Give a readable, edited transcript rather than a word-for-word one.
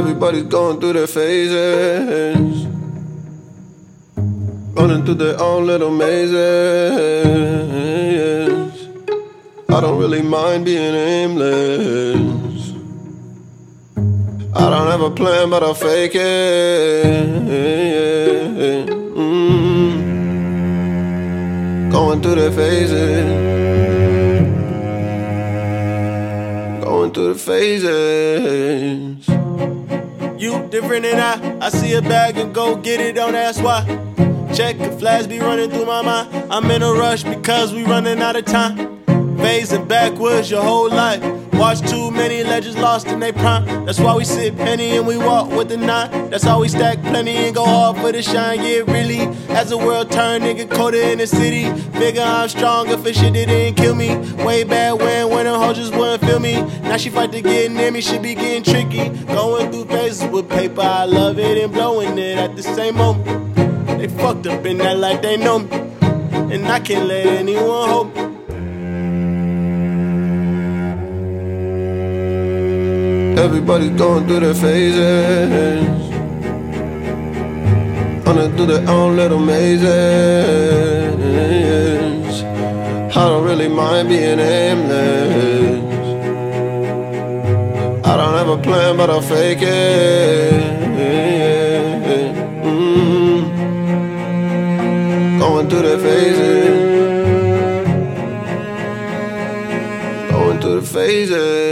Everybody's going through their phases, running through their own little mazes. I don't really mind being aimless. I don't have a plan, but I'll fake it. Going through their phases, going through the phases. You different than I see a bag and go get it, don't ask why. Check the flash be running through my mind. I'm in a rush because we running out of time. Phasing backwards your whole life. Watch too many legends lost in their prime. That's why we sit penny and we walk with the 9. That's how we stack plenty and go hard for the shine. Yeah, really. As the world turn, nigga colder in the city. Figure I'm stronger for shit that didn't kill me. Way back when them hoes just wouldn't feel me. Now she fight to get near me, she be getting tricky. Going through phases with paper, I love it and blowing it at the same moment. They fucked up in that like they know me, and I can't let anyone hold me. Everybody's going through their phases, running through their own little mazes. I don't really mind being aimless. I don't have a plan, but I'll fake it. Going through their phases, going through the phases.